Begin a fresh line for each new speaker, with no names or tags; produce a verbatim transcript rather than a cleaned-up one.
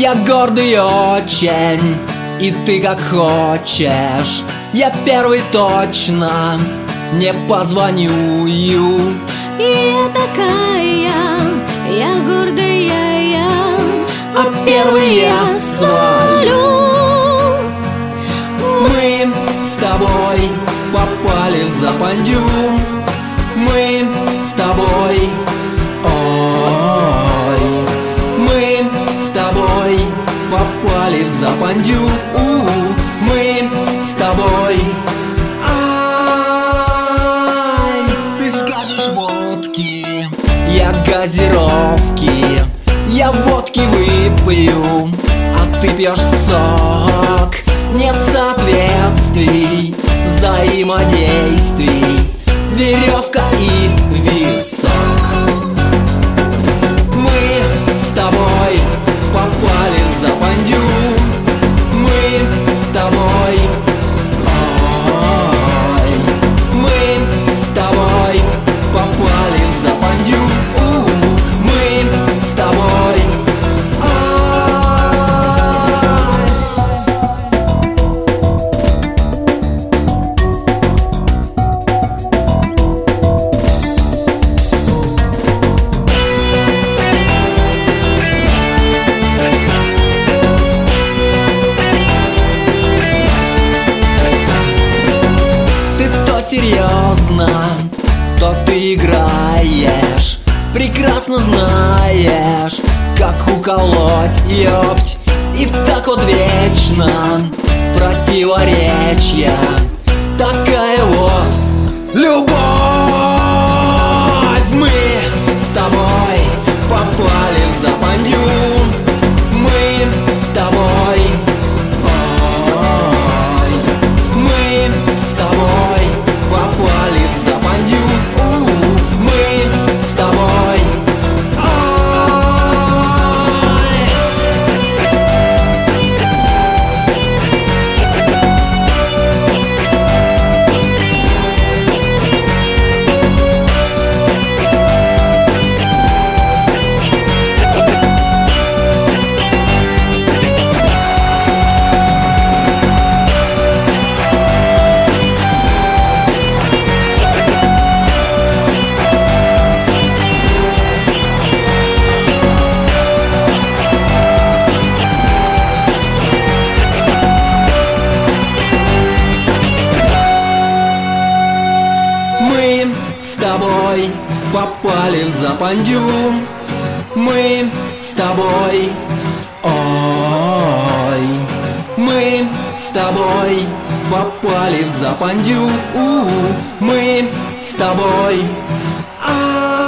Я гордый очень, и ты как хочешь. Я первый точно не позвоню.
Я такая, я гордая, я,
а первый я свалю. Мы с тобой попали в западню. Мы с тобой, ой, мы с тобой попали в западню. Мы с тобой, ай, ты скажешь водки, я газировки, я водки выпью, а ты пьешь сок. Нет соответствий, взаимодействий, веревка и висок. Мы с тобой попали в западню. Мы с тобой, ой, мы с тобой попали в западню. Мы с тобой, серьезно, то ты играешь, прекрасно знаешь, как уколоть, ёпть. И так вот вечно противоречья, такая вот любовь. Мы с тобой попали в западню. Мы с тобой, ой, мы с тобой попали в западню. Мы с тобой, с тобой попали в западню. Мы с тобой, ой, мы с тобой попали в западню. Мы с тобой, ай.